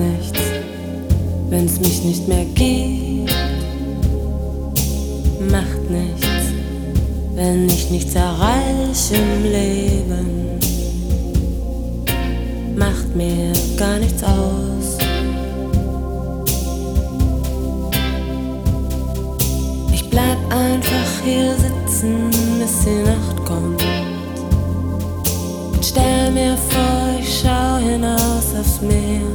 nichts, wenn's mich nicht mehr gibt. Macht nichts, wenn ich nichts erreiche im Leben. Macht mir gar nichts aus. Ich bleib einfach hier sitzen, bis die Nacht kommt. Und stell mir vor, ich schau hinaus aufs Meer.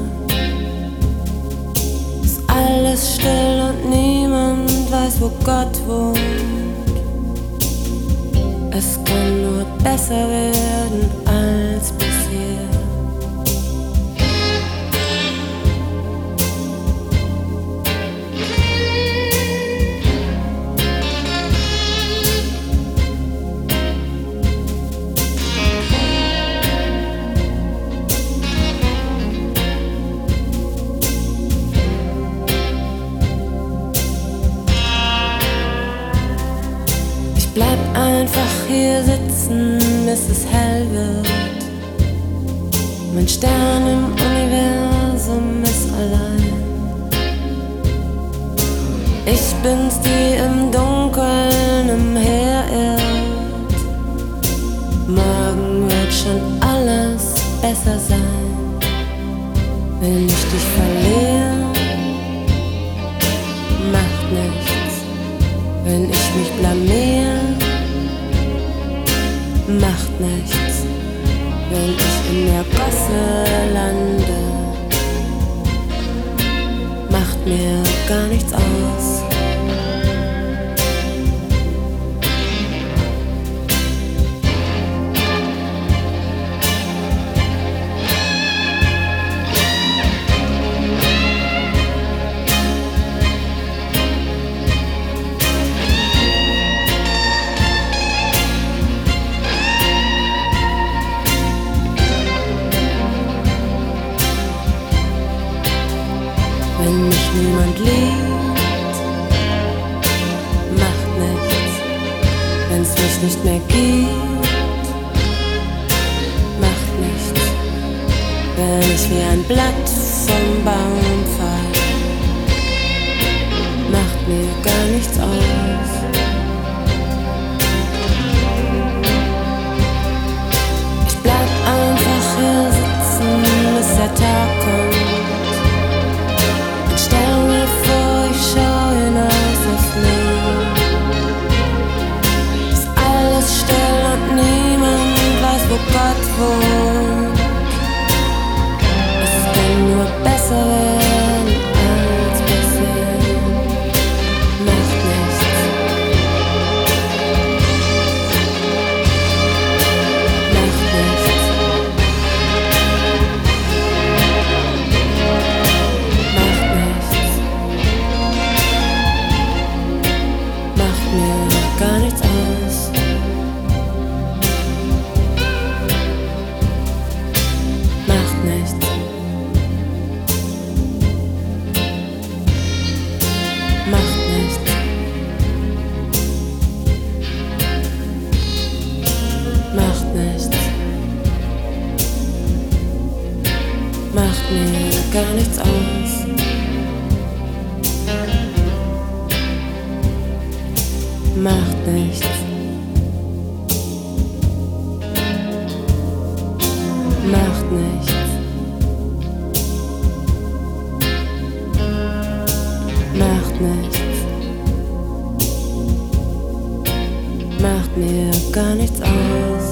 Ist alles still und niemand weiß, wo Gott wohnt. Es kann nur besser werden als bisher. Bleib einfach hier sitzen, bis es hell wird. Mein Stern im Universum ist allein. Ich bin's, die im Dunkeln umherirrt. Morgen wird schon alles besser sein. Wenn ich dich verliere, macht nichts. Wenn ich mich blamier, macht nichts. Wenn ich in der Gosse lande, macht mir gar nichts aus. Wenn mich niemand liebt, macht nichts. Wenn's mich nicht mehr gibt, macht nichts. Wenn ich wie ein Blatt vom Baum fall, macht mir gar nichts aus. Ich bleib einfach hier sitzen, bis der Tag kommt. Stell mir vor, ich schau hinaus aufs Meer. Ist alles still und niemand weiß, wo Gott wohnt. Es kann nur besser werden als bisher. Macht nichts. Macht nichts. Gar nichts aus. Macht nichts. Macht nichts. Macht nichts. Macht mir gar nichts aus. Macht nichts. Macht nichts. Macht nichts. Macht mir gar nichts aus.